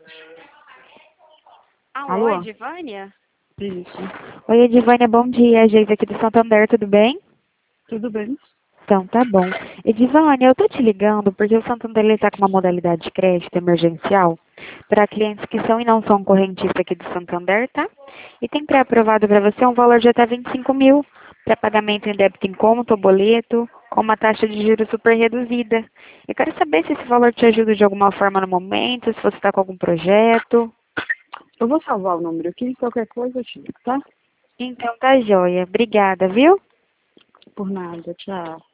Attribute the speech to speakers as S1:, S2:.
S1: Alô,
S2: Alô?
S1: Edivânia?
S2: Isso.
S3: Oi, Edivânia, bom dia. Geisa aqui do Santander, tudo bem?
S2: Tudo bem?
S3: Então, tá bom. Edivânia, eu tô te ligando porque o Santander está com uma modalidade de crédito emergencial para clientes que são e não são correntistas aqui do Santander, tá? E tem pré-aprovado para você um valor de até 25 mil para pagamento em débito em conta ou boleto, com uma taxa de juros super reduzida. Eu quero saber se esse valor te ajuda de alguma forma no momento, se você está com algum projeto.
S2: Eu vou salvar o número aqui, qualquer coisa eu te ligo, tá?
S3: Então, tá joia. Obrigada, viu?
S2: Por nada, tchau.